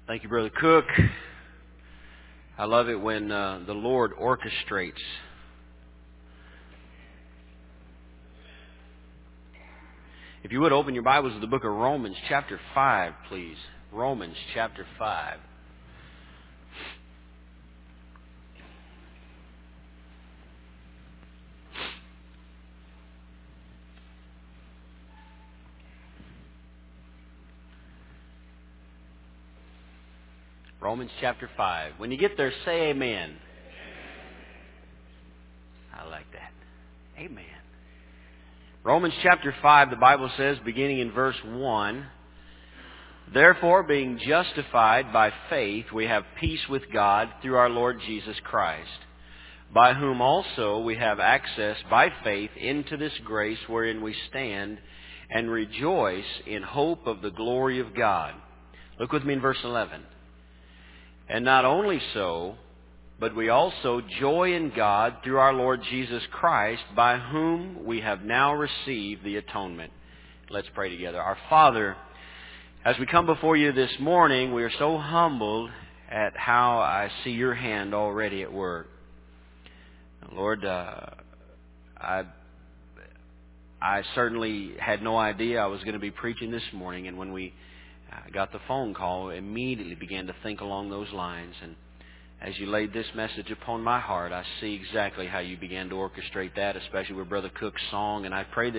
Thank you, Brother Cook. I love it when the Lord orchestrates. If you would, open your Bibles to the book of Romans chapter 5, please. Romans chapter 5. Romans chapter 5. When you get there, say amen. I like that. Amen. Romans chapter 5, the Bible says, beginning in verse 1, "Therefore, being justified by faith, we have peace with God through our Lord Jesus Christ, by whom also we have access by faith into this grace wherein we stand and rejoice in hope of the glory of God." Look with me in verse 11. "And not only so, but we also joy in God through our Lord Jesus Christ, by whom we have now received the atonement." Let's pray together. Our Father, as we come before you this morning, we are so humbled at how I see your hand already at work. Lord, I certainly had no idea I was going to be preaching this morning, and when we got the phone call, I immediately began to think along those lines. And as you laid this message upon my heart, I see exactly how you began to orchestrate that, especially with Brother Cook's song. And I pray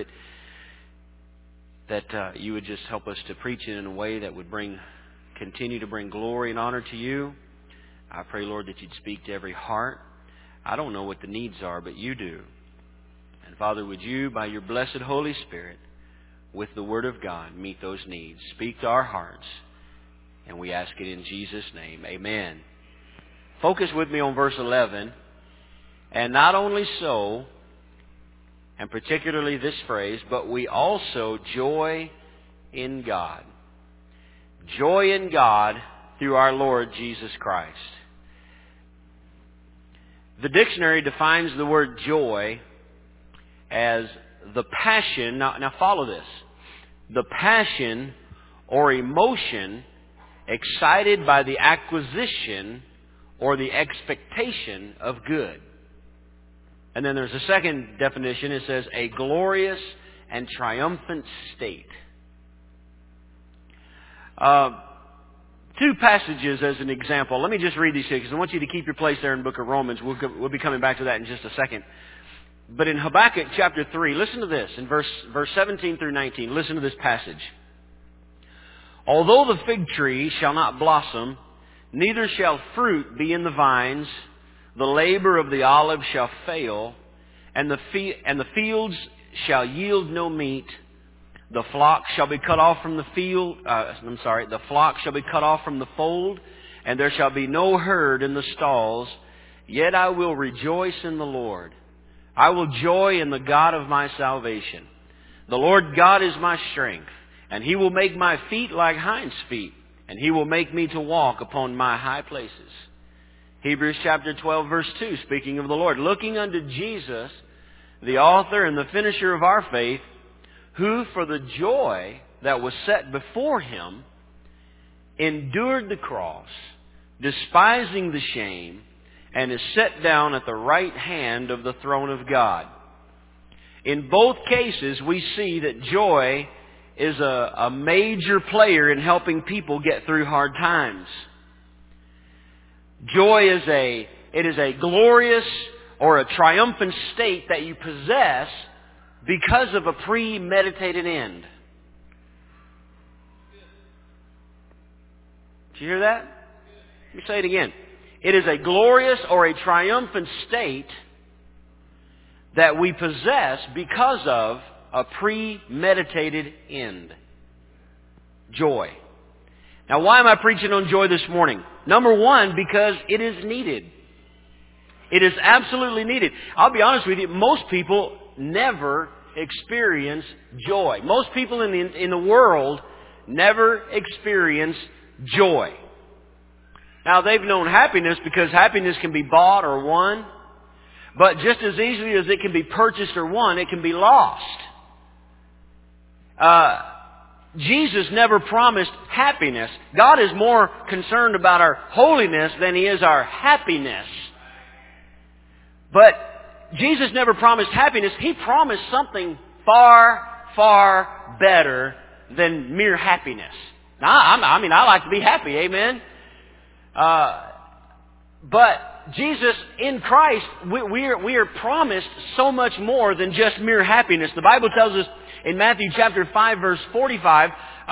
that you would just help us to preach it in a way that would continue to bring glory and honor to you. I pray, Lord, that you'd speak to every heart. I don't know what the needs are, but you do. And Father, would you, by your blessed Holy Spirit, with the Word of God, meet those needs. Speak to our hearts. And we ask it in Jesus' name. Amen. Focus with me on verse 11. "And not only so," and particularly this phrase, "but we also joy in God." Joy in God through our Lord Jesus Christ. The dictionary defines the word joy as the passion, now follow this, the passion or emotion excited by the acquisition or the expectation of good. And then there's a second definition. It says a glorious and triumphant state. Two passages as an example. Let me just read these here because I want you to keep your place there in the book of Romans. We'll be coming back to that in just a second. But in Habakkuk chapter 3, listen to this. In verse 17 through 19, listen to this passage. "Although the fig tree shall not blossom, neither shall fruit be in the vines, the labor of the olive shall fail, and the fields shall yield no meat. The flock shall be cut off from the the flock shall be cut off from the fold, and there shall be no herd in the stalls. Yet I will rejoice in the Lord. I will joy in the God of my salvation. The Lord God is my strength, and He will make my feet like hinds' feet, and He will make me to walk upon my high places." Hebrews chapter 12, verse 2, speaking of the Lord, "Looking unto Jesus, the author and the finisher of our faith, who for the joy that was set before Him endured the cross, despising the shame, and is set down at the right hand of the throne of God." In both cases, we see that joy is a major player in helping people get through hard times. Joy is a glorious or a triumphant state that you possess because of a premeditated end. Did you hear that? Let me say it again. It is a glorious or a triumphant state that we possess because of a premeditated end. Joy. Now, why am I preaching on joy this morning? Number one, because it is needed. It is absolutely needed. I'll be honest with you, most people never experience joy. Most people in the world never experience joy. Now, they've known happiness because happiness can be bought or won. But just as easily as it can be purchased or won, it can be lost. Jesus never promised happiness. God is more concerned about our holiness than He is our happiness. But Jesus never promised happiness. He promised something far, far better than mere happiness. Now, I like to be happy, amen? But Jesus, in Christ, we are promised so much more than just mere happiness. The Bible tells us in Matthew chapter 5, verse 45,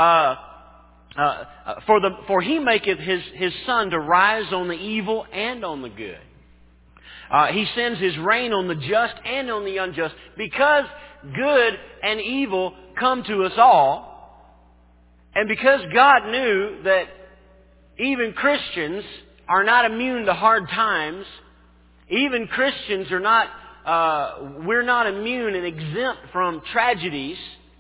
for He maketh His sun to rise on the evil and on the good. He sends His rain on the just and on the unjust. Because good and evil come to us all, and because God knew that even Christians are not immune to hard times, even Christians are not, we're not immune and exempt from tragedies.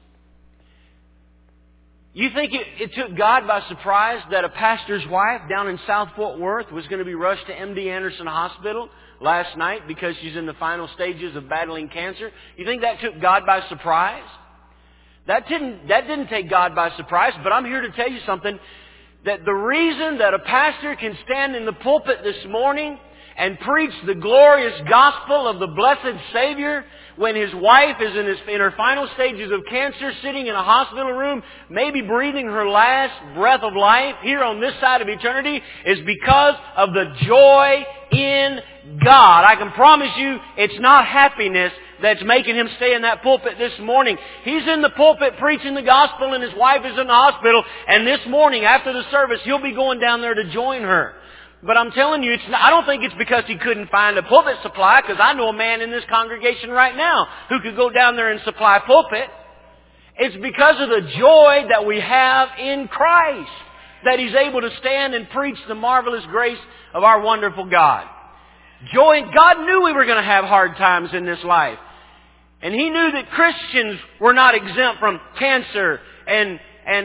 You think it took God by surprise that a pastor's wife down in South Fort Worth was going to be rushed to MD Anderson Hospital last night because she's in the final stages of battling cancer? You think that took God by surprise? That didn't take God by surprise, but I'm here to tell you something, that the reason that a pastor can stand in the pulpit this morning and preach the glorious gospel of the blessed Savior when his wife is in her final stages of cancer, sitting in a hospital room, maybe breathing her last breath of life here on this side of eternity, is because of the joy in God. I can promise you it's not happiness that's making him stay in that pulpit this morning. He's in the pulpit preaching the gospel and his wife is in the hospital, and this morning after the service he'll be going down there to join her. But I'm telling you, I don't think it's because he couldn't find a pulpit supply, because I know a man in this congregation right now who could go down there and supply a pulpit. It's because of the joy that we have in Christ that he's able to stand and preach the marvelous grace of our wonderful God. Joy. God knew we were going to have hard times in this life. And He knew that Christians were not exempt from cancer and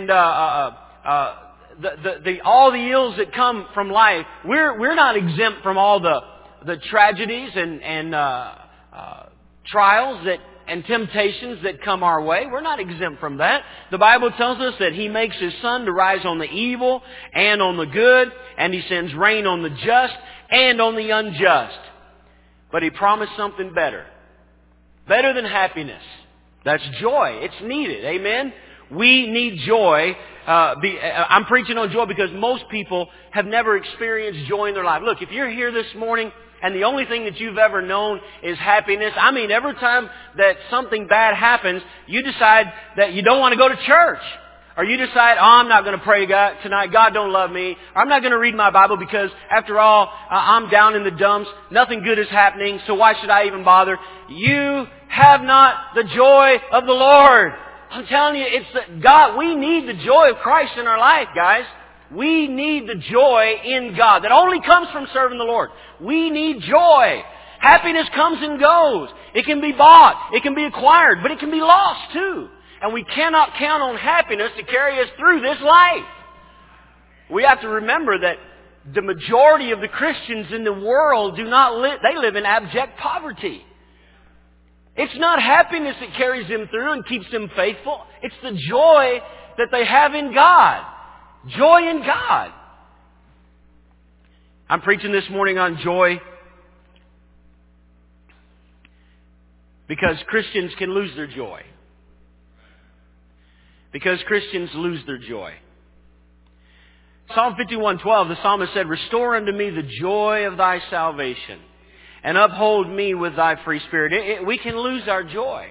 all the ills that come from life. We're not exempt from all the tragedies and trials and temptations that come our way. We're not exempt from that. The Bible tells us that He makes His sun to rise on the evil and on the good, and He sends rain on the just and on the unjust. But He promised something better. Better than happiness. That's joy. It's needed. Amen? We need joy. I'm preaching on joy because most people have never experienced joy in their life. Look, if you're here this morning and the only thing that you've ever known is happiness, I mean, every time that something bad happens, you decide that you don't want to go to church. Or you decide, I'm not going to pray to God tonight. God don't love me. Or I'm not going to read my Bible because, after all, I'm down in the dumps. Nothing good is happening, so why should I even bother? You have not the joy of the Lord. I'm telling you, God. We need the joy of Christ in our life, guys. We need the joy in God that only comes from serving the Lord. We need joy. Happiness comes and goes. It can be bought. It can be acquired. But it can be lost too. And we cannot count on happiness to carry us through this life. We have to remember that the majority of the Christians in the world they live in abject poverty. It's not happiness that carries them through and keeps them faithful. It's the joy that they have in God. Joy in God. I'm preaching this morning on joy because Christians can lose their joy. Because Christians lose their joy. Psalm 51:12, the psalmist said, "Restore unto me the joy of thy salvation, and uphold me with thy free spirit." We can lose our joy.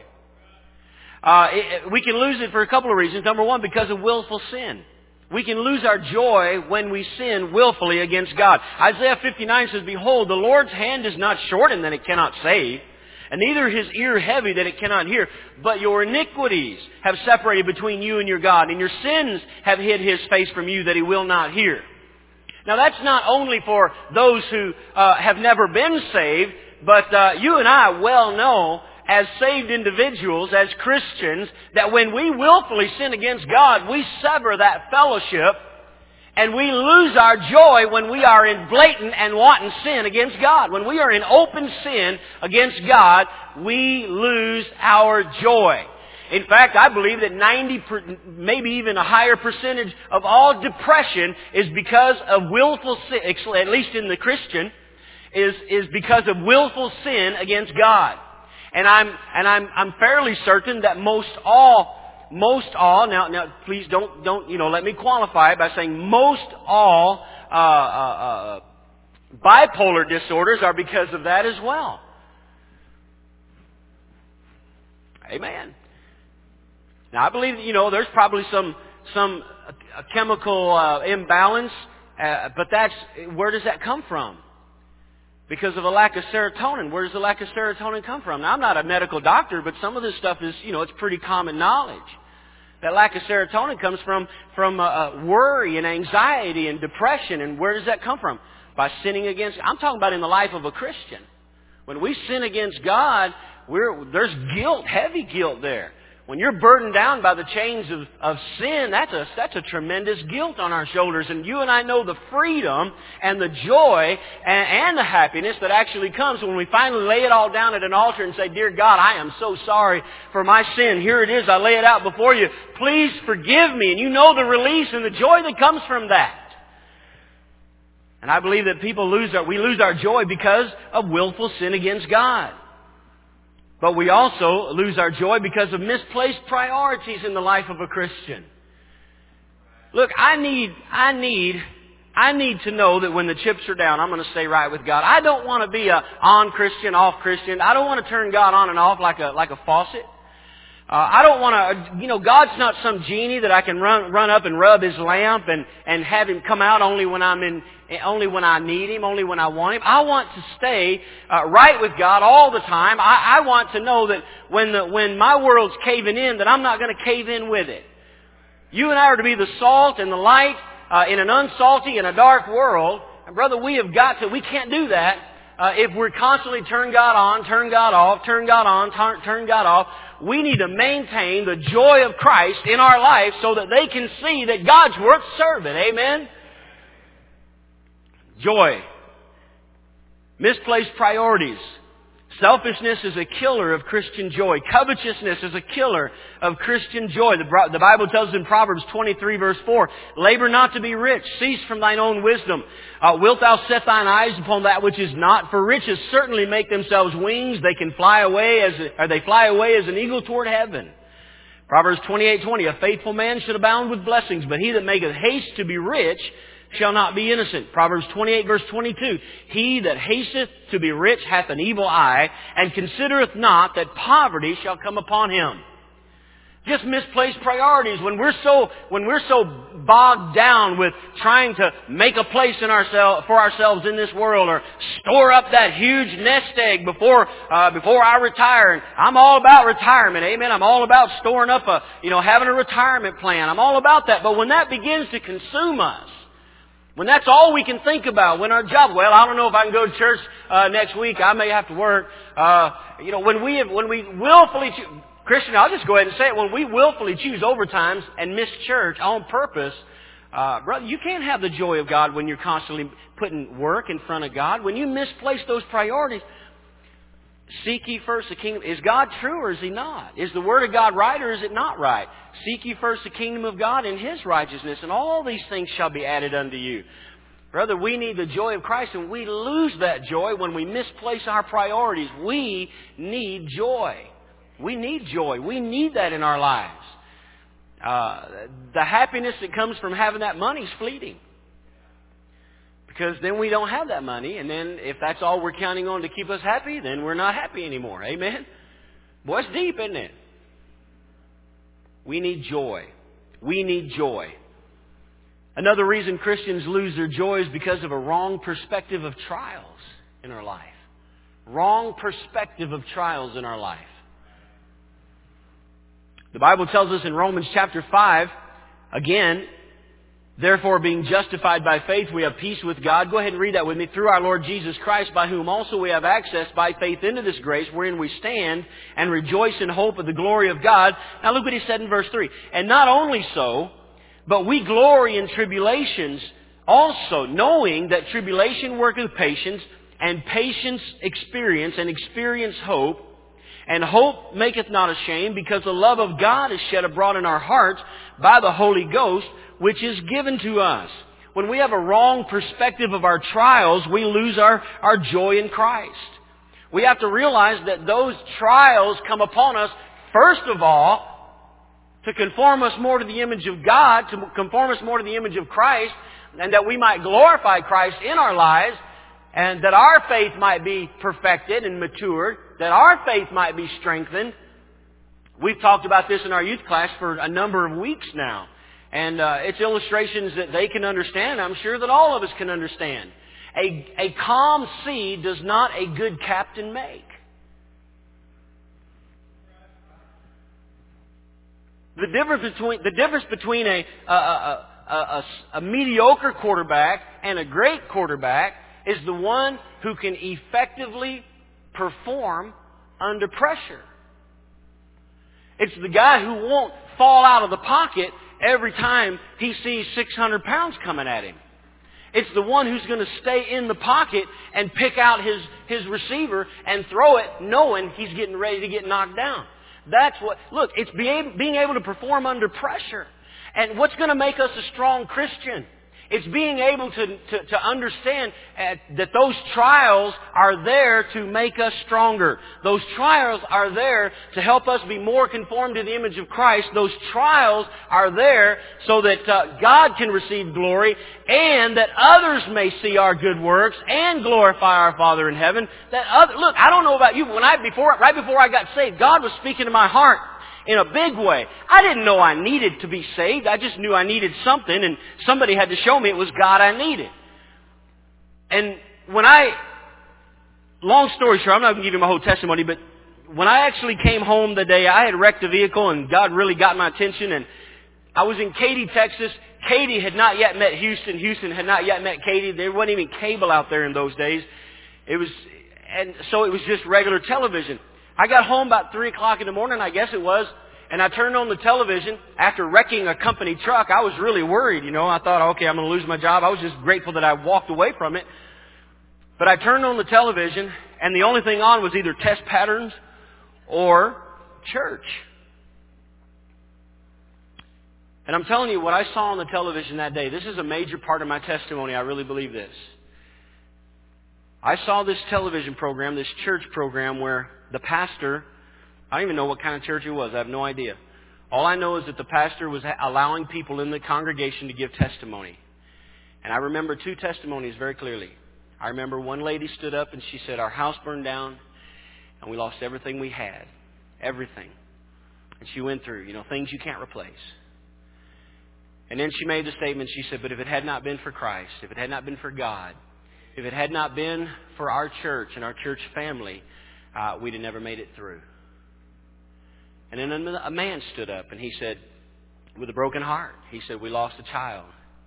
We can lose it for a couple of reasons. Number one, because of willful sin. We can lose our joy when we sin willfully against God. Isaiah 59 says, "Behold, the Lord's hand is not shortened that it cannot save, and neither His ear heavy that it cannot hear. But your iniquities have separated between you and your God, and your sins have hid His face from you that He will not hear." Now that's not only for those who have never been saved, but you and I well know as saved individuals, as Christians, that when we willfully sin against God, we sever that fellowship and we lose our joy when we are in blatant and wanton sin against God. When we are in open sin against God, we lose our joy. In fact, I believe that maybe even a higher percentage of all depression is because of willful sin, at least in the Christian, is because of willful sin against God. And I'm fairly certain that most all, now please don't, let me qualify it by saying most all, bipolar disorders are because of that as well. Amen. Now I believe that, there's probably some chemical imbalance, but where does that come from? Because of a lack of serotonin. Where does the lack of serotonin come from? Now I'm not a medical doctor, but some of this stuff is, it's pretty common knowledge. That lack of serotonin comes from worry and anxiety and depression. And where does that come from? By sinning against... I'm talking about in the life of a Christian. When we sin against God, there's guilt, heavy guilt there. When you're burdened down by the chains of sin, that's a tremendous guilt on our shoulders. And you and I know the freedom and the joy and the happiness that actually comes when we finally lay it all down at an altar and say, Dear God, I am so sorry for my sin. Here it is. I lay it out before you. Please forgive me. And you know the release and the joy that comes from that. And I believe that we lose our joy because of willful sin against God. But we also lose our joy because of misplaced priorities in the life of a Christian. Look, I need to know that when the chips are down, I'm going to stay right with God. I don't want to be a on Christian, off Christian. I don't want to turn God on and off like a faucet. I don't want to, God's not some genie that I can run up and rub His lamp and have Him come out only when I need Him, only when I want Him. I want to stay right with God all the time. I want to know that when my world's caving in, that I'm not going to cave in with it. You and I are to be the salt and the light in an unsalty and a dark world. And brother, we can't do that if we're constantly turn God on, turn God off, turn God on, turn God off. We need to maintain the joy of Christ in our life so that they can see that God's worth serving. Amen? Joy. Misplaced priorities. Selfishness is a killer of Christian joy. Covetousness is a killer of Christian joy. The Bible tells us in Proverbs 23 verse 4, Labor not to be rich. Cease from thine own wisdom. Wilt thou set thine eyes upon that which is not? For riches certainly make themselves wings. They fly away as an eagle toward heaven. Proverbs 28:20, A faithful man should abound with blessings, but he that maketh haste to be rich shall not be innocent. Proverbs 28 verse 22. He that hasteth to be rich hath an evil eye, and considereth not that poverty shall come upon him. Just misplaced priorities. When we're so bogged down with trying to make a place for ourselves in this world, or store up that huge nest egg before I retire. And I'm all about retirement, amen. I'm all about storing up having a retirement plan. I'm all about that. But when that begins to consume us, when that's all we can think about, when our job, I don't know if I can go to church next week. I may have to work. When we willfully choose, Christian, I'll just go ahead and say it. When we willfully choose overtimes and miss church on purpose, brother, you can't have the joy of God when you're constantly putting work in front of God. When you misplace those priorities, seek ye first the kingdom. Is God true or is He not? Is the Word of God right or is it not right? Seek ye first the kingdom of God and His righteousness, and all these things shall be added unto you. Brother, we need the joy of Christ, and we lose that joy when we misplace our priorities. We need joy. We need joy. We need that in our lives. The happiness that comes from having that money is fleeting. Because then we don't have that money, and then if that's all we're counting on to keep us happy, then we're not happy anymore. Amen? Boy, it's deep, isn't it? We need joy. We need joy. Another reason Christians lose their joy is because of a wrong perspective of trials in our life. Wrong perspective of trials in our life. The Bible tells us in Romans chapter 5, again, therefore, being justified by faith, we have peace with God. Go ahead and read that with me. Through our Lord Jesus Christ, by whom also we have access by faith into this grace, wherein we stand and rejoice in hope of the glory of God. Now look what he said in verse 3. And not only so, but we glory in tribulations also, knowing that tribulation worketh patience, and patience experience, and experience hope. And hope maketh not ashamed, because the love of God is shed abroad in our hearts by the Holy Ghost, which is given to us. When we have a wrong perspective of our trials, we lose our joy in Christ. We have to realize that those trials come upon us, first of all, to conform us more to the image of God, to conform us more to the image of Christ, and that we might glorify Christ in our lives, and that our faith might be perfected and matured, that our faith might be strengthened. We've talked about this in our youth class for a number of weeks now. And it's illustrations that they can understand. I'm sure that all of us can understand. A calm sea does not a good captain make. The difference between a mediocre quarterback and a great quarterback is the one who can effectively perform under pressure. It's the guy who won't fall out of the pocket every time he sees 600 pounds coming at him. It's the one who's going to stay in the pocket and pick out his receiver and throw it knowing he's getting ready to get knocked down. That's what, look, it's being able to perform under pressure. And what's going to make us a strong Christian? It's being able to understand that those trials are there to make us stronger. Those trials are there to help us be more conformed to the image of Christ. Those trials are there so that God can receive glory and that others may see our good works and glorify our Father in heaven. Look, I don't know about you, but right before I got saved, God was speaking to my heart in a big way. I didn't know I needed to be saved. I just knew I needed something, and somebody had to show me it was God I needed. And long story short, I'm not going to give you my whole testimony, but when I actually came home the day, I had wrecked a vehicle, and God really got my attention, and I was in Katy, Texas. Katy had not yet met Houston. Houston had not yet met Katy. There wasn't even cable out there in those days. So it was just regular television. I got home about 3 o'clock in the morning, I guess it was, and I turned on the television. After wrecking a company truck, I was really worried, I thought, okay, I'm going to lose my job. I was just grateful that I walked away from it. But I turned on the television, and the only thing on was either test patterns or church. And I'm telling you, what I saw on the television that day, this is a major part of my testimony. I really believe this. I saw this television program, this church program, where the pastor, I don't even know what kind of church it was. I have no idea. All I know is that the pastor was allowing people in the congregation to give testimony. And I remember 2 testimonies very clearly. I remember one lady stood up and she said, our house burned down and we lost everything we had. Everything. And she went through, things you can't replace. And then she made the statement, she said, but if it had not been for Christ, if it had not been for God, if it had not been for our church and our church family, we'd have never made it through. And then a man stood up and he said, with a broken heart, he said, we lost a child.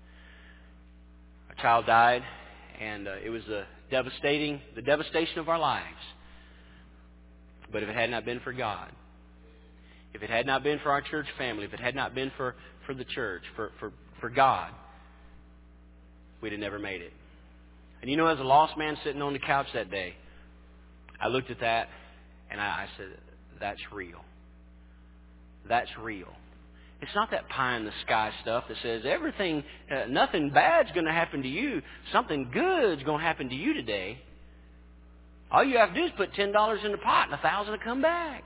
A child died, and it was the devastation of our lives. But if it had not been for God, if it had not been for our church family, if it had not been for the church, for God, we'd have never made it. And as a lost man sitting on the couch that day, I looked at that and I said, that's real. That's real. It's not that pie in the sky stuff that says everything, nothing bad's going to happen to you. Something good's going to happen to you today. All you have to do is put $10 in the pot and $1,000 will come back.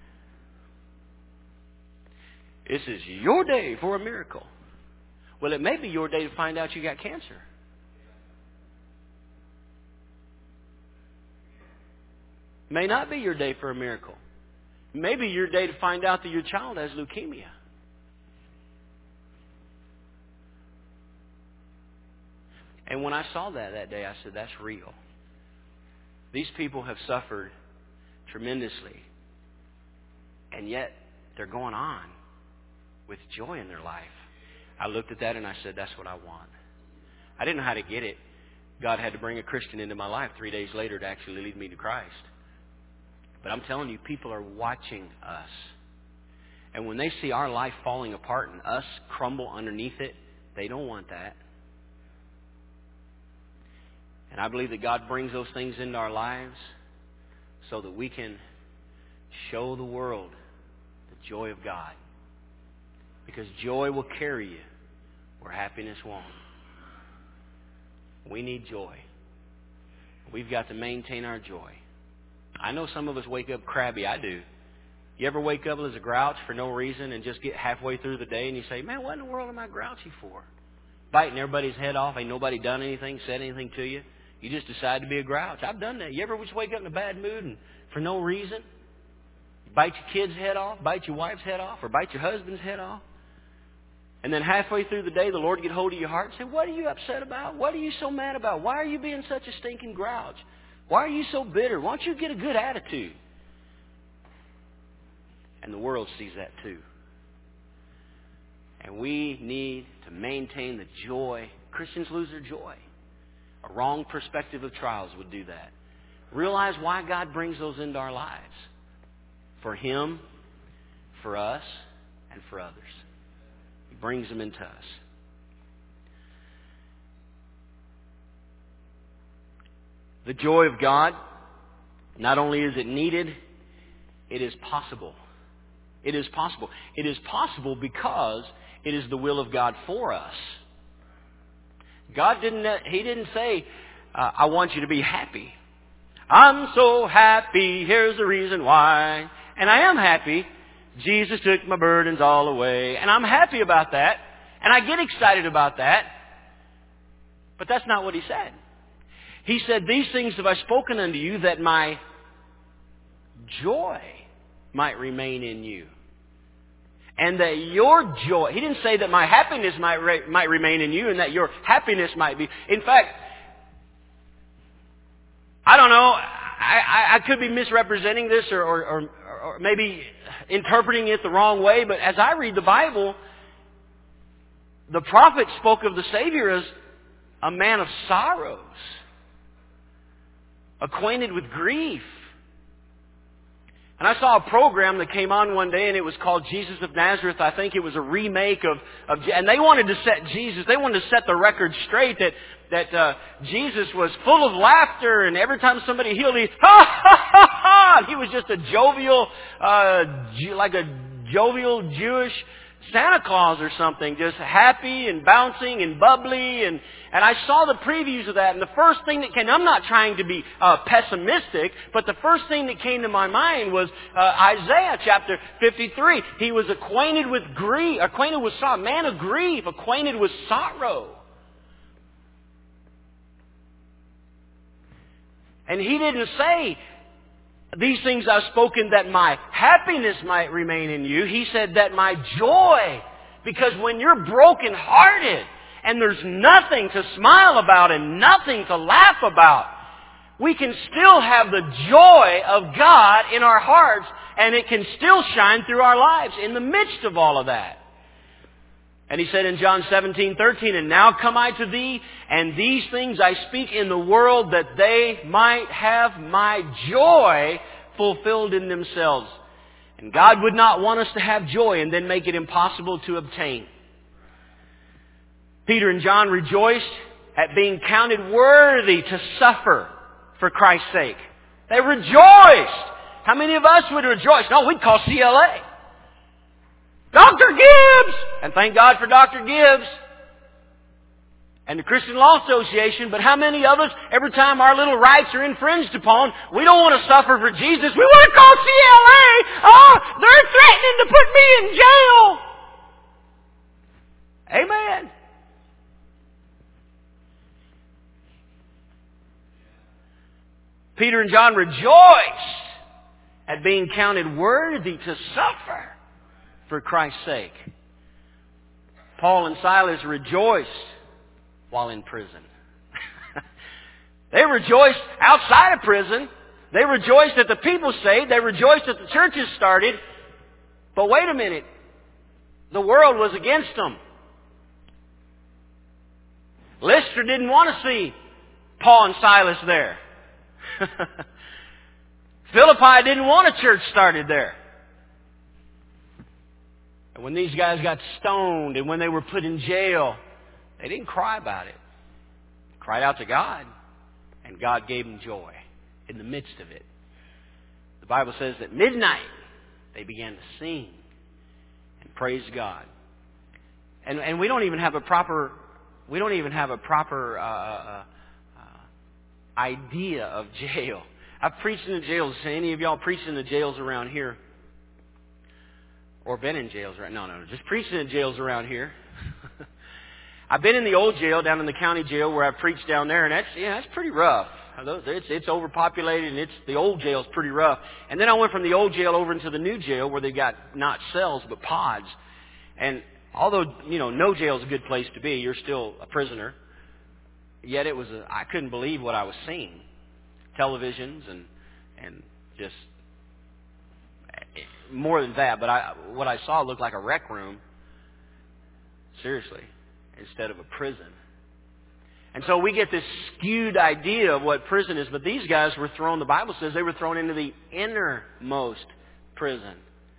This is your day for a miracle. Well, it may be your day to find out you got cancer. It may not be your day for a miracle. It may be your day to find out that your child has leukemia. And when I saw that day, I said, that's real. These people have suffered tremendously. And yet, they're going on with joy in their life. I looked at that and I said, that's what I want. I didn't know how to get it. God had to bring a Christian into my life 3 days later to actually lead me to Christ. But I'm telling you, people are watching us. And when they see our life falling apart and us crumble underneath it, they don't want that. And I believe that God brings those things into our lives so that we can Show the world the joy of God. Because joy will carry you where happiness won't. We need joy. We've got to maintain our joy. I know some of us wake up crabby. I do. You ever wake up as a grouch for no reason and just get halfway through the day and you say, man, what in the world am I grouchy for? Biting everybody's head off. Ain't nobody done anything, said anything to you. You just decide to be a grouch. I've done that. You ever just wake up in a bad mood and for no reason? Bite your kid's head off, bite your wife's head off, or bite your husband's head off? And then halfway through the day, the Lord get hold of your heart and say, what are you upset about? What are you so mad about? Why are you being such a stinking grouch? Why are you so bitter? Why don't you get a good attitude? And the world sees that too. And we need to maintain the joy. Christians lose their joy. A wrong perspective of trials would do that. Realize why God brings those into our lives. For Him, for us, and for others. He brings them into us. The joy of God, not only is it needed, it is possible. It is possible. It is possible because it is the will of God for us. God didn't say, I want you to be happy. I'm so happy, here's the reason why. And I am happy. Jesus took my burdens all away. And I'm happy about that. And I get excited about that. But that's not what He said. He said, these things have I spoken unto you that my joy might remain in you. And that your joy, He didn't say that my happiness might remain in you and that your happiness might be. In fact, I don't know, I could be misrepresenting this or maybe interpreting it the wrong way, but as I read the Bible, the prophet spoke of the Savior as a man of sorrows, acquainted with grief. And I saw a program that came on one day, and it was called Jesus of Nazareth. I think it was a remake of and they wanted to set Jesus, they wanted to set the record straight that Jesus was full of laughter, and every time somebody healed, he, ha, ha, ha, ha! He was just a jovial, like a jovial Jewish Santa Claus or something, just happy and bouncing and bubbly. And I saw the previews of that, and the first thing that came, I'm not trying to be pessimistic, but the first thing that came to my mind was Isaiah chapter 53. He was acquainted with grief, acquainted with sorrow, man of grief, acquainted with sorrow. And He didn't say, these things I've spoken that my happiness might remain in you. He said that my joy, because when you're brokenhearted and there's nothing to smile about and nothing to laugh about, we can still have the joy of God in our hearts, and it can still shine through our lives in the midst of all of that. And He said in John 17:13, and now come I to thee, and these things I speak in the world, that they might have my joy fulfilled in themselves. And God would not want us to have joy and then make it impossible to obtain. Peter and John rejoiced at being counted worthy to suffer for Christ's sake. They rejoiced. How many of us would rejoice? No, we'd call CLA. Dr. Gibbs! And thank God for Dr. Gibbs and the Christian Law Association. But how many of us, every time our little rights are infringed upon, we don't want to suffer for Jesus. We want to call CLA. Oh, they're threatening to put me in jail. Amen. Peter and John rejoiced at being counted worthy to suffer for Christ's sake. Paul and Silas rejoiced while in prison. They rejoiced outside of prison. They rejoiced that the people saved. They rejoiced that the churches started. But wait a minute. The world was against them. Lystra didn't want to see Paul and Silas there. Philippi didn't want a church started there. And when these guys got stoned and when they were put in jail, they didn't cry about it. They cried out to God, and God gave them joy in the midst of it. The Bible says that midnight they began to sing and praise God. And we don't even have a proper idea of jail. I've preached in the jails. Any of y'all preached in the jails around here? Or been in jails right? No, just preaching in jails around here. I've been in the old jail down in the county jail where I preached down there, and that's pretty rough. It's overpopulated, and the old jail's pretty rough. And then I went from the old jail over into the new jail where they've got not cells but pods. And although no jail's a good place to be, you're still a prisoner. Yet I couldn't believe what I was seeing. Televisions and just more than that. But what I saw looked like a rec room. Seriously, instead of a prison. And so we get this skewed idea of what prison is. But these guys were thrown, the Bible says, they were thrown into the innermost prison.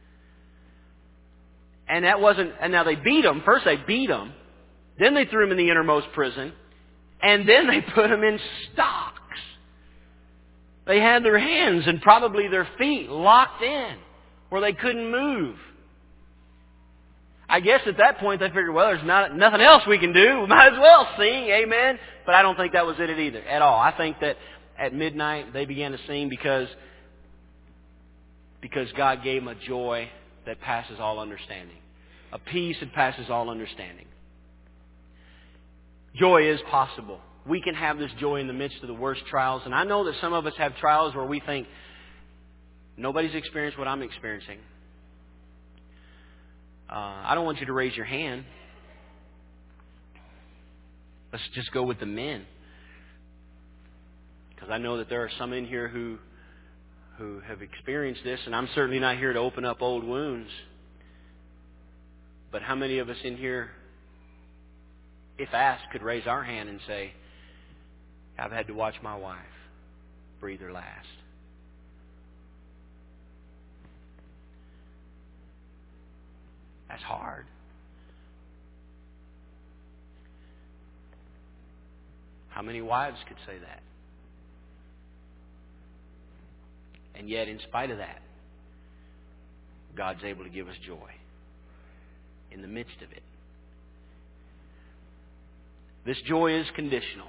And now they beat them. First they beat them. Then they threw them in the innermost prison. And then they put them in stocks. They had their hands and probably their feet locked in where they couldn't move. I guess at that point they figured, well, there's nothing else we can do. We might as well sing, amen. But I don't think that was it either, at all. I think that at midnight they began to sing because God gave them a joy that passes all understanding. A peace that passes all understanding. Joy is possible. We can have this joy in the midst of the worst trials. And I know that some of us have trials where we think, nobody's experienced what I'm experiencing. I don't want you to raise your hand. Let's just go with the men. Because I know that there are some in here who have experienced this, and I'm certainly not here to open up old wounds. But how many of us in here, if asked, could raise our hand and say, I've had to watch my wife breathe her last. That's hard. How many wives could say that? And yet, in spite of that, God's able to give us joy in the midst of it. This joy is conditional.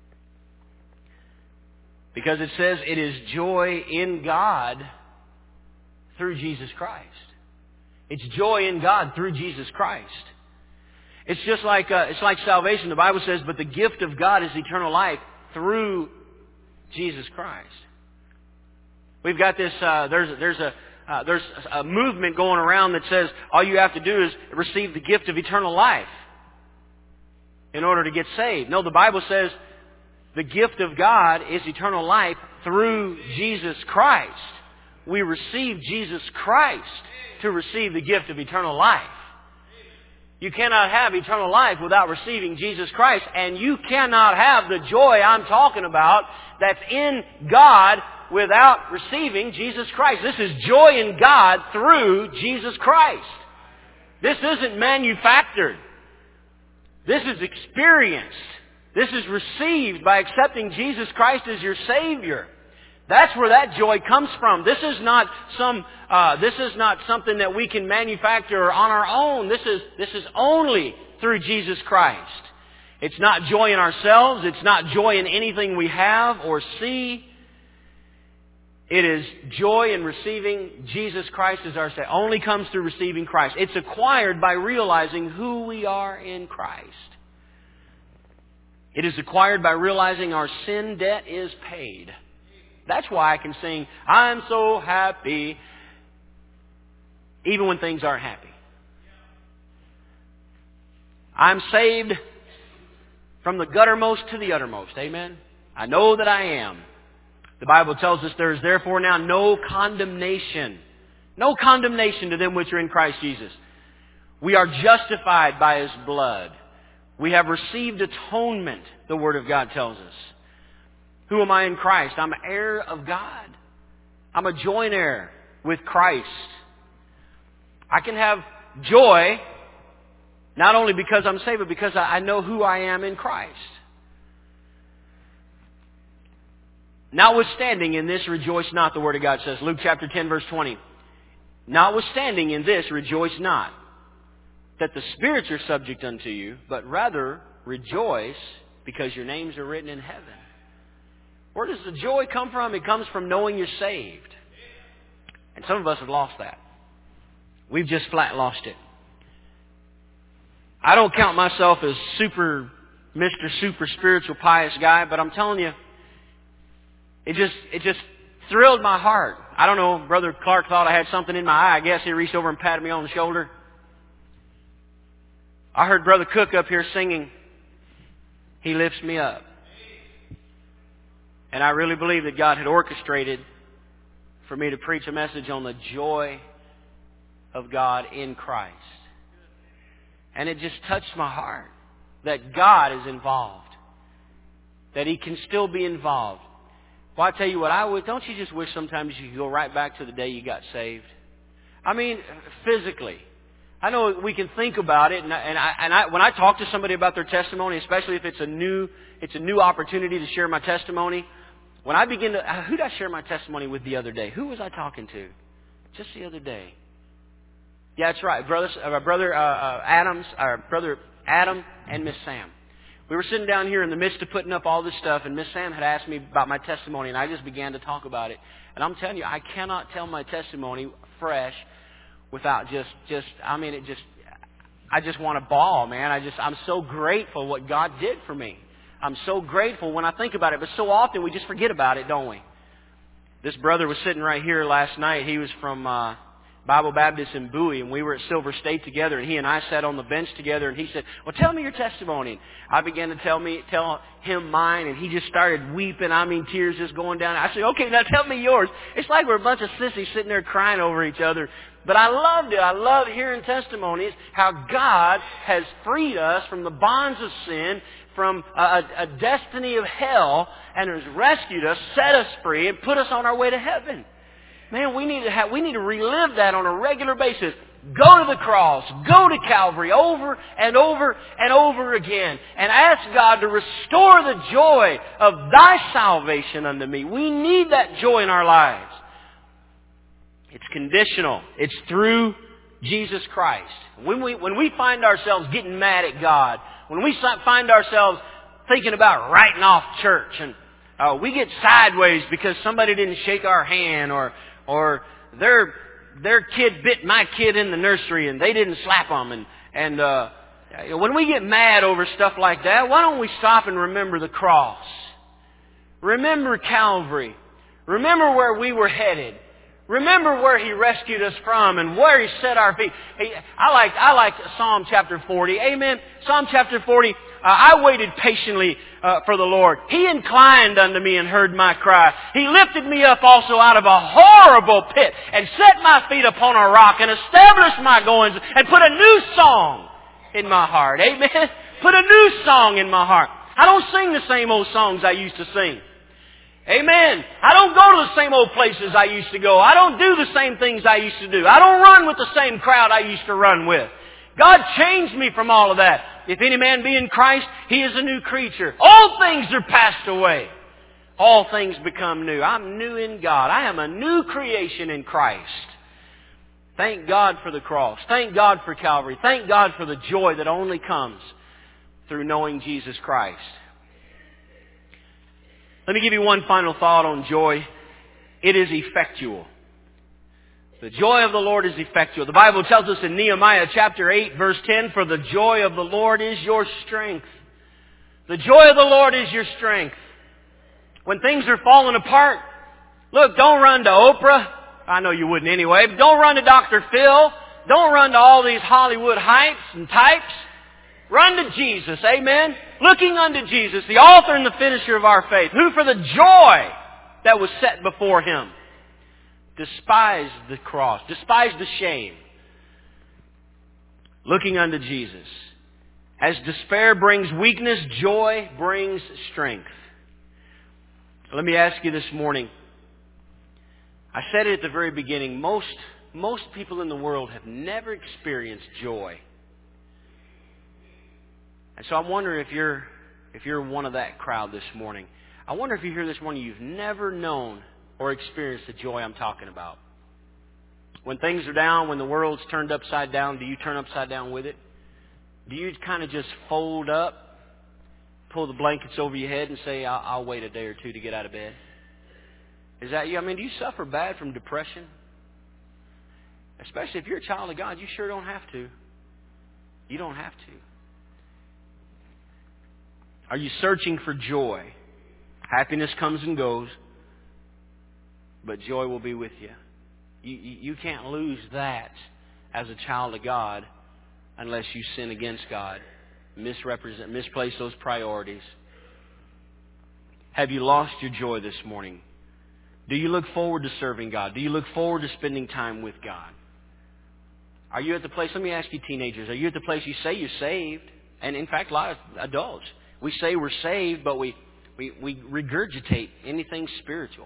Because it says it is joy in God through Jesus Christ. It's joy in God through Jesus Christ. It's just like salvation. The Bible says, but the gift of God is eternal life through Jesus Christ. We've got this. There's a movement going around that says all you have to do is receive the gift of eternal life in order to get saved. No, the Bible says the gift of God is eternal life through Jesus Christ. We receive Jesus Christ to receive the gift of eternal life. You cannot have eternal life without receiving Jesus Christ. And you cannot have the joy I'm talking about that's in God without receiving Jesus Christ. This is joy in God through Jesus Christ. This isn't manufactured. This is experienced. This is received by accepting Jesus Christ as your Savior. That's where that joy comes from. This is not something that we can manufacture on our own. This is only through Jesus Christ. It's not joy in ourselves. It's not joy in anything we have or see. It is joy in receiving Jesus Christ as our Savior. Only comes through receiving Christ. It's acquired by realizing who we are in Christ. It is acquired by realizing our sin debt is paid. That's why I can sing, I'm so happy, even when things aren't happy. I'm saved from the guttermost to the uttermost. Amen? I know that I am. The Bible tells us there is therefore now no condemnation. No condemnation to them which are in Christ Jesus. We are justified by His blood. We have received atonement, the Word of God tells us. Who am I in Christ? I'm an heir of God. I'm a joint heir with Christ. I can have joy not only because I'm saved, but because I know who I am in Christ. Notwithstanding in this, rejoice not, the Word of God says. Luke chapter 10, verse 20. Notwithstanding in this, rejoice not, that the spirits are subject unto you, but rather rejoice because your names are written in heaven. Where does the joy come from? It comes from knowing you're saved. And some of us have lost that. We've just flat lost it. I don't count myself as Mr. Super spiritual pious guy, but I'm telling you, it just thrilled my heart. I don't know, Brother Clark thought I had something in my eye. I guess he reached over and patted me on the shoulder. I heard Brother Cook up here singing, He Lifts Me Up. And I really believe that God had orchestrated for me to preach a message on the joy of God in Christ. And it just touched my heart that God is involved. That He can still be involved. Well, I tell you what, don't you just wish sometimes you could go right back to the day you got saved? I mean, physically. I know we can think about it, and when I talk to somebody about their testimony, especially if it's a new opportunity to share my testimony, when I begin to, who did I share my testimony with the other day? Who was I talking to? Just the other day. Yeah, that's right. Brother Adam and Miss Sam. We were sitting down here in the midst of putting up all this stuff, and Miss Sam had asked me about my testimony, and I just began to talk about it. And I'm telling you, I cannot tell my testimony fresh without I just want to bawl, man. I'm so grateful what God did for me. I'm so grateful when I think about it, but so often we just forget about it, don't we? This brother was sitting right here last night. He was from Bible Baptist in Bowie, and we were at Silver State together, and he and I sat on the bench together, and he said, well, tell me your testimony. I began to tell him mine, and he just started weeping. I mean, tears just going down. I said, okay, now tell me yours. It's like we're a bunch of sissies sitting there crying over each other. But I loved it. I love hearing testimonies, how God has freed us from the bonds of sin, from a destiny of hell, and has rescued us, set us free, and put us on our way to heaven. Man, we need to relive that on a regular basis. Go to the cross. Go to Calvary over and over and over again. And ask God to restore the joy of Thy salvation unto me. We need that joy in our lives. It's conditional. It's through Jesus Christ. When we find ourselves getting mad at God, when we find ourselves thinking about writing off church, and we get sideways because somebody didn't shake our hand, or their kid bit my kid in the nursery and they didn't slap them. And when we get mad over stuff like that, why don't we stop and remember the cross? Remember Calvary. Remember where we were headed. Remember where He rescued us from and where He set our feet. I like Psalm chapter 40. Amen. Psalm chapter 40. I waited patiently for the Lord. He inclined unto me and heard my cry. He lifted me up also out of a horrible pit and set my feet upon a rock and established my goings and put a new song in my heart. Amen. Put a new song in my heart. I don't sing the same old songs I used to sing. Amen. I don't go to the same old places I used to go. I don't do the same things I used to do. I don't run with the same crowd I used to run with. God changed me from all of that. If any man be in Christ, he is a new creature. All things are passed away. All things become new. I'm new in God. I am a new creation in Christ. Thank God for the cross. Thank God for Calvary. Thank God for the joy that only comes through knowing Jesus Christ. Let me give you one final thought on joy. It is effectual. The joy of the Lord is effectual. The Bible tells us in Nehemiah chapter 8, verse 10, for the joy of the Lord is your strength. The joy of the Lord is your strength. When things are falling apart, look, don't run to Oprah. I know you wouldn't anyway. But don't run to Dr. Phil. Don't run to all these Hollywood hypes and types. Run to Jesus. Amen. Looking unto Jesus, the author and the finisher of our faith, who for the joy that was set before Him despised the cross, despised the shame. Looking unto Jesus. As despair brings weakness, joy brings strength. Let me ask you this morning. I said it at the very beginning. Most people in the world have never experienced joy. And so I'm wondering if you're one of that crowd this morning. I wonder if you're here this morning, you've never known or experienced the joy I'm talking about. When things are down, when the world's turned upside down, do you turn upside down with it? Do you kind of just fold up, pull the blankets over your head and say, I'll wait a day or two to get out of bed? Is that you? I mean, do you suffer bad from depression? Especially if you're a child of God, you sure don't have to. You don't have to. Are you searching for joy? Happiness comes and goes, but joy will be with you. You can't lose that as a child of God unless you sin against God, misplace those priorities. Have you lost your joy this morning? Do you look forward to serving God? Do you look forward to spending time with God? Are you at the place, let me ask you teenagers, are you at the place you say you're saved? And in fact, a lot of adults, we say we're saved, but we regurgitate anything spiritual.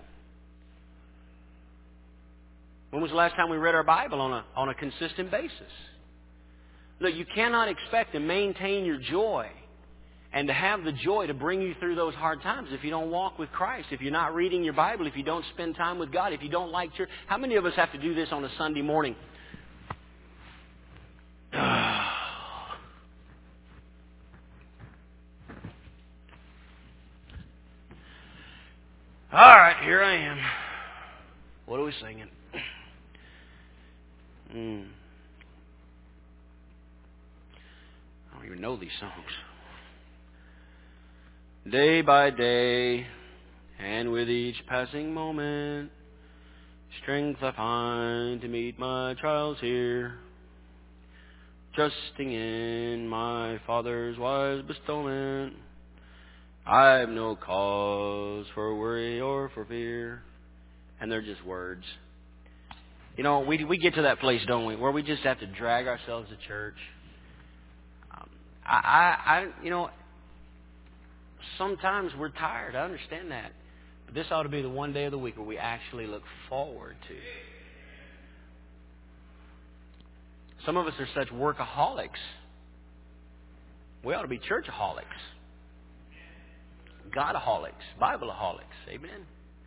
When was the last time we read our Bible on a consistent basis? Look, you cannot expect to maintain your joy and to have the joy to bring you through those hard times if you don't walk with Christ, if you're not reading your Bible, if you don't spend time with God, if you don't like church. How many of us have to do this on a Sunday morning? All right, here I am. What are we singing? I don't even know these songs. Day by day, and with each passing moment, strength I find to meet my trials here, trusting in my Father's wise bestowment. I have no cause for worry or for fear. And they're just words. You know, we get to that place, don't we, where we just have to drag ourselves to church. You know, sometimes we're tired. I understand that. But this ought to be the one day of the week where we actually look forward to. Some of us are such workaholics. We ought to be churchaholics. Godaholics. Bibleaholics. Amen.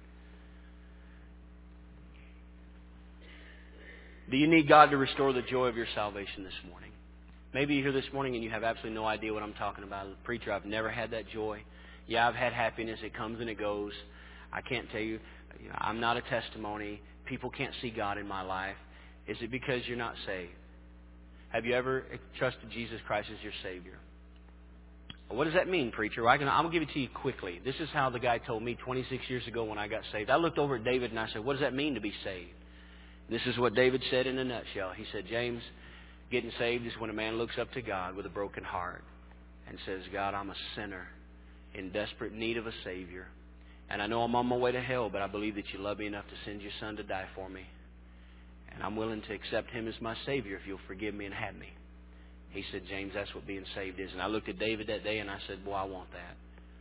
Do you need God to restore the joy of your salvation this morning? Maybe you're here this morning and you have absolutely no idea what I'm talking about. Preacher, I've never had that joy. Yeah, I've had happiness. It comes and it goes. I can't tell you. I'm not a testimony. People can't see God in my life. Is it because you're not saved? Have you ever trusted Jesus Christ as your Savior? What does that mean, preacher? Well, I'm going to give it to you quickly. This is how the guy told me 26 years ago when I got saved. I looked over at David and I said, what does that mean to be saved? This is what David said in a nutshell. He said, James, getting saved is when a man looks up to God with a broken heart and says, God, I'm a sinner in desperate need of a Savior. And I know I'm on my way to hell, but I believe that you love me enough to send your Son to die for me. And I'm willing to accept Him as my Savior if you'll forgive me and have me. He said, James, that's what being saved is. And I looked at David that day and I said, boy, I want that.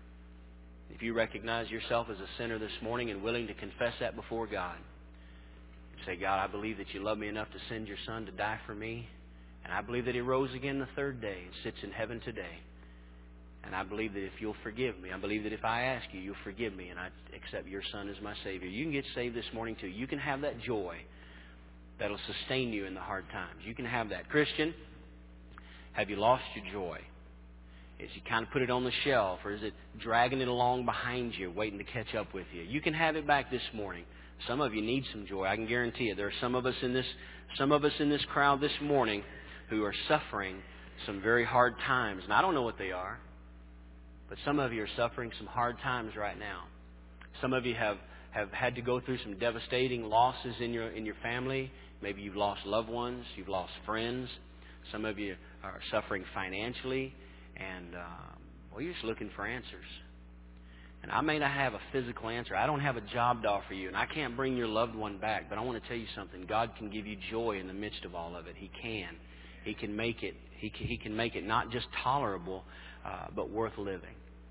If you recognize yourself as a sinner this morning and willing to confess that before God, say, God, I believe that you love me enough to send your Son to die for me. And I believe that He rose again the third day and sits in heaven today. And I believe that if you'll forgive me, I believe that if I ask you, you'll forgive me and I accept your Son as my Savior. You can get saved this morning too. You can have that joy that'll sustain you in the hard times. You can have that. Christian, have you lost your joy? Is you kind of put it on the shelf, or is it dragging it along behind you, waiting to catch up with you? You can have it back this morning. Some of you need some joy. I can guarantee you. There are some of us in this crowd this morning who are suffering some very hard times, and I don't know what they are, but some of you are suffering some hard times right now. Some of you have had to go through some devastating losses in your family. Maybe you've lost loved ones, you've lost friends. Some of you are suffering financially, and you're just looking for answers. And I may not have a physical answer. I don't have a job to offer you, and I can't bring your loved one back. But I want to tell you something. God can give you joy in the midst of all of it. He can. He can make it. He can make it not just tolerable, but worth living.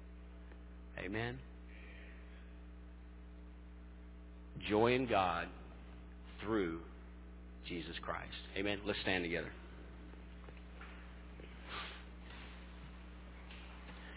Amen. Joy in God through Jesus Christ. Amen. Let's stand together.